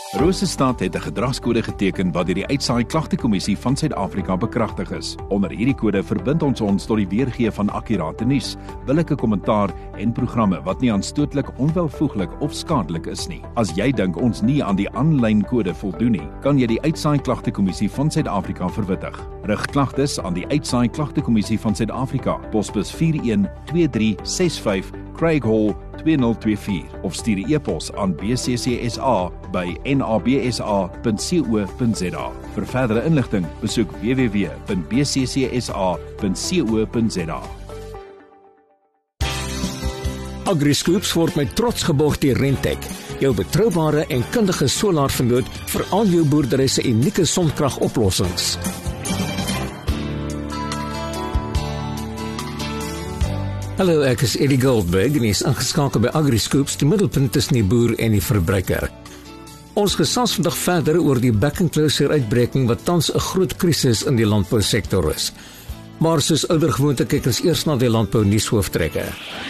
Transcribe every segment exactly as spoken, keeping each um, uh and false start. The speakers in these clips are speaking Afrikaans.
Rosestad het 'n gedragskode geteken wat deur die Uitsaai Klagtekommissie van Suid-Afrika bekragtig is. Onder hierdie kode verbind ons ons tot die weergee van akkurate nuus, billike kommentaar en programme wat nie aanstootlik, onwelvoeglik of skadelik is nie. As jy dink ons nie aan die aanlyn kode voldoen nie, kan jy die Uitsaai Klagtekommissie van Suid-Afrika verwittig. Rig klagtes aan die Uitsaai Klagtekommissie van Suid-Afrika, posbus vier een twee drie ses vyf, Craig Hall twee nul twee vier of stuur 'n e-pos aan b c c s a by n a b s a punt co punt z a. Vir verdere inligting, besoek w w w punt b c c s a punt co punt z a. AgriScoops word met trots geborg deur Rentec, jou betroubare en kundige solaarvernoot vir al jou boerdery se unieke sonkragoplossings. Hallo, ek is Eddie Goldberg en is ingeskakel by AgriScoops, die middelpunt tussen die boer en die verbruiker. Ons gesels vandag verder oor die back-and-closure uitbreking wat tans 'n groot krisis in die landbousektor is. Maar soos ouer gewoonte kyk ons eers na die landbou nuushooftrekke.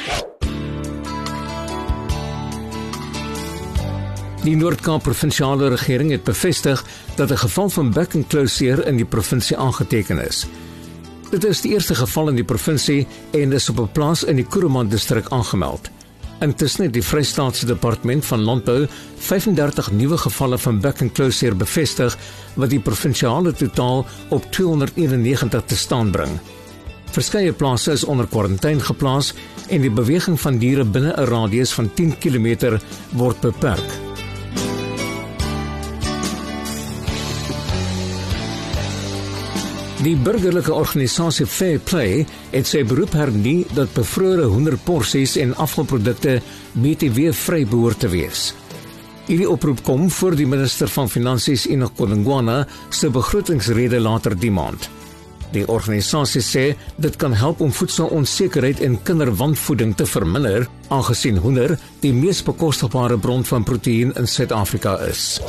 Die Noord-Kaap provinsiale regering het bevestig dat 'n geval van back-and-closure in die provinsie aangeteken is. Dit is die eerste geval in die provinsie en is op 'n plaas in die Kuruman distrik aangemeld. Intussen het die Vrystaatse Departement van Landbou vyf-en-dertig nuwe gevalle van back-and-closure bevestig wat die provinsiale totaal op tweehonderdeenennegentig te staan bring. Verskeie plase is onder kwarantyne geplaas en die beweging van diere binne 'n radius van tien kilometer word beperk. Die burgerlike organisasie Fair Play het sy beroep hernie dat bevrore hoenderporsies en afvalprodukte B T W-vry behoort te wees. Hierdie oproep kom voor die minister van Finansies Enoch Godongwana se begrotingsrede later die maand. Die organisasie sê dit kan help om voedselonsekerheid en kinderwanvoeding te verminder, aangesien hoender die mees bekostigbare bron van proteïen in Suid-Afrika is.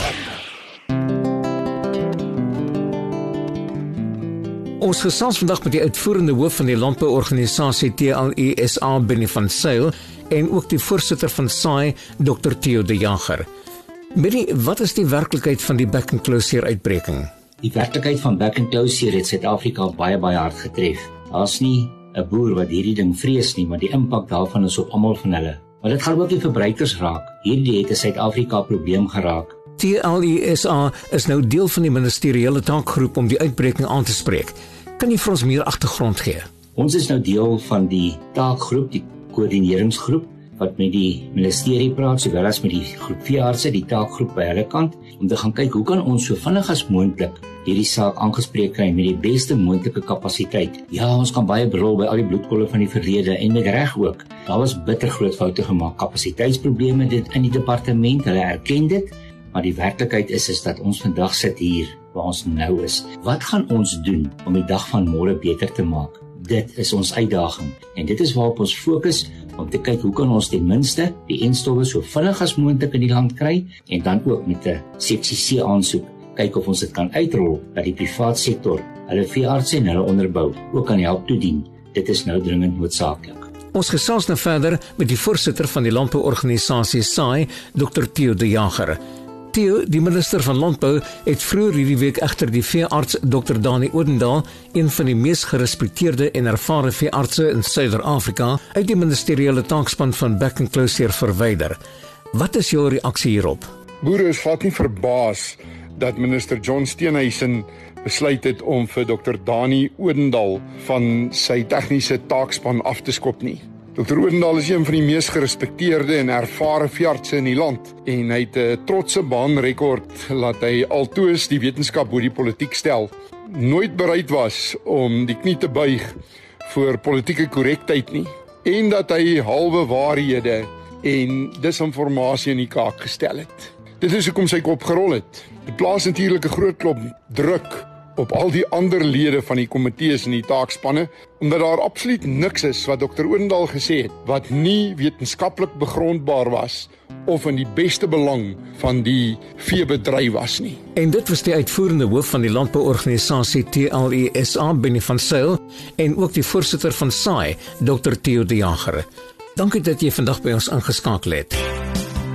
Ons gesels vandag met die uitvoerende hoof van die landbouorganisasie T L I S A, Benny van Zyl, en ook die voorsitter van S A I, dokter Theo de Jager. Benny, wat is die werklikheid van die back-and-closure uitbreking? Die werklikheid van back-and-closure het Suid-Afrika baie baie hard getref. Daar's nie 'n boer wat hierdie ding vrees nie, maar die impak daarvan is op almal van hulle. Maar dit gaan ook die verbruikers raak. Hierdie het 'n Suid-Afrika probleem geraak. T L I S A is nou deel van die ministeriële taakgroep om die uitbreking aan te spreek. Kan jy vir ons meer agtergrond gee? Ons is nou deel van die taakgroep, die koördineringsgroep, wat met die ministerie praat, sowel as met die groep veeartse, die taakgroep by hulle kant, om te gaan kyk hoe kan ons so vinnig as moontlik hierdie saak aangespreek kry met die beste moontlike kapasiteit. Ja, ons kan baie brul by al die bloedkolle van die verlede en met reg ook. Daar was bitter groot foute gemaak, kapasiteitsprobleme dit in die departement, hulle erken dit. Maar die werklikheid is, is dat ons vandag sit hier, waar ons nou is. Wat gaan ons doen om die dag van môre beter te maak? Dit is ons uitdaging. En dit is waarop ons fokus, om te kyk hoe kan ons ten minste die enstowwe so vinnig as moontlik in die land kry, en dan ook met 'n seksie C aansoek, kyk of ons dit kan uitrol, dat die privaat sektor, hulle veeartse en hulle onderbou, ook kan help toedien. Dit is nou dringend noodsaaklik. Ons gesels nou verder met die voorsitter van die landbouorganisasie S A I, dokter Theo de Jager. Theo, die minister van Landbou, het vroeër hierdie week egter die veearts dokter Dani Odendaal, een van die mees gerespekteerde en ervare veeartse in Suider-Afrika, uit die ministeriële taakspan van back-and-closure verwyder. Wat is jou reaksie hierop? Boere is glad nie verbaas dat minister John Steenhuisen besluit het om vir dokter Dani Odendaal van sy tegniese taakspan af te skop nie. dokter Odendaal is een van die mees gerespekteerde en ervare veeartse in die land en hy het 'n trotse baanrekord laat hy altoos die wetenskap bo die politiek stel. Nooit bereid was om die knie te buig voor politieke korrektheid nie en dat hy halwe waarhede en disinformasie in die kaak gestel het. Dit is hoekom sy kop gerol het. Dit plaas natuurlik 'n groot klop druk op al die ander lede van die komitees en die taakspanne, omdat daar absoluut niks is wat dokter Odendaal gesê het, wat nie wetenskaplik begrondbaar was, of in die beste belang van die veebedryf was nie. En dit was die uitvoerende hoof van die landbouorganisasie T L I S A, Benny van Zyl, en ook die voorsitter van S A I, dokter Theo de Jager. Dankie dat jy vandag by ons ingeskakel het.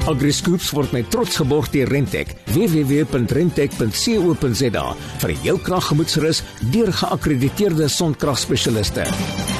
AgriScoops word met trots geborg deur Rentech. w w w punt rentech punt co punt za vir jou kraggemoedsrus deur geakkrediteerde sonkragspesialiste.